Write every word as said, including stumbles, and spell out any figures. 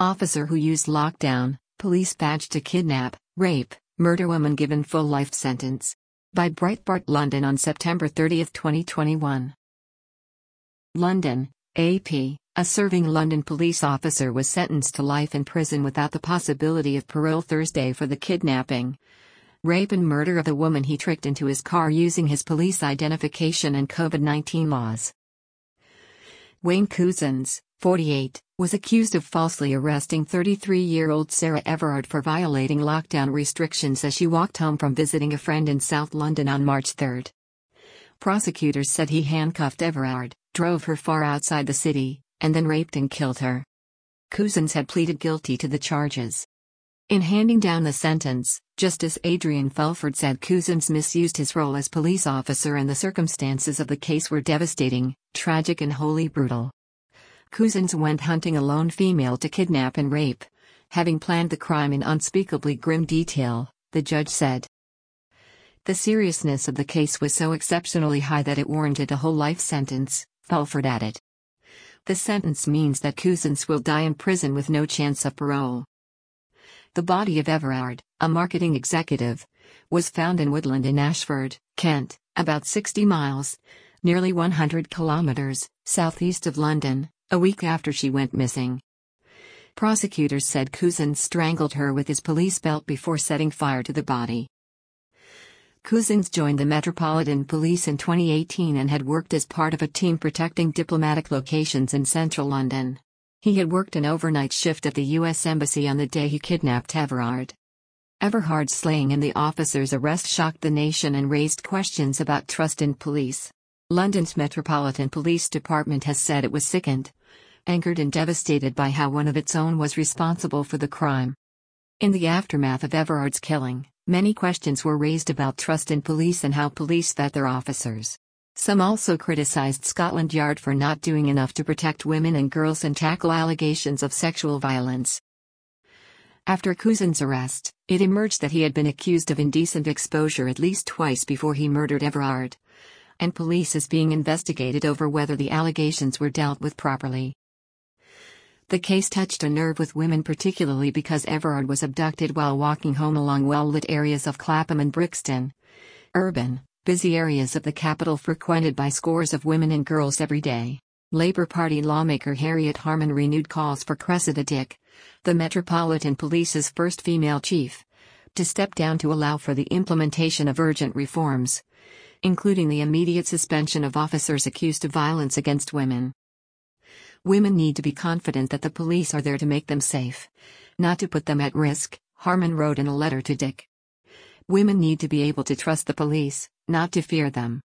Officer who used lockdown, police badge to kidnap, rape, murder woman given full life sentence. By Breitbart London on September thirtieth twenty twenty-one. London, A P. A serving London police officer was sentenced to life in prison without the possibility of parole Thursday for the kidnapping, rape and murder of a woman he tricked into his car using his police identification and COVID nineteen laws. Wayne Couzens, forty-eight, was accused of falsely arresting thirty-three-year-old Sarah Everard for violating lockdown restrictions as she walked home from visiting a friend in South London on March third. Prosecutors said he handcuffed Everard, drove her far outside the city, and then raped and killed her. Couzens had pleaded guilty to the charges. In handing down the sentence, Justice Adrian Felford said Couzens misused his role as police officer and the circumstances of the case were devastating, tragic and wholly brutal. Couzens went hunting a lone female to kidnap and rape, having planned the crime in unspeakably grim detail, the judge said. The seriousness of the case was so exceptionally high that it warranted a whole life sentence, Felford added. The sentence means that Couzens will die in prison with no chance of parole. The body of Everard, a marketing executive, was found in woodland in Ashford, Kent, about sixty miles, nearly one hundred kilometers, southeast of London, a week after she went missing. Prosecutors said Couzens strangled her with his police belt before setting fire to the body. Couzens joined the Metropolitan Police in twenty eighteen and had worked as part of a team protecting diplomatic locations in central London. He had worked an overnight shift at the U S Embassy on the day he kidnapped Everard. Everard's slaying and the officer's arrest shocked the nation and raised questions about trust in police. London's Metropolitan Police Department has said it was sickened, angered and devastated by how one of its own was responsible for the crime. In the aftermath of Everard's killing, many questions were raised about trust in police and how police vet their officers. Some also criticized Scotland Yard for not doing enough to protect women and girls and tackle allegations of sexual violence. After Couzens' arrest, it emerged that he had been accused of indecent exposure at least twice before he murdered Everard, and police is being investigated over whether the allegations were dealt with properly. The case touched a nerve with women, particularly because Everard was abducted while walking home along well-lit areas of Clapham and Brixton, urban, busy areas of the capital frequented by scores of women and girls every day. Labour Party lawmaker Harriet Harman renewed calls for Cressida Dick, the Metropolitan Police's first female chief, to step down to allow for the implementation of urgent reforms, including the immediate suspension of officers accused of violence against women. Women need to be confident that the police are there to make them safe, not to put them at risk, Harman wrote in a letter to Dick. Women need to be able to trust the police, not to fear them.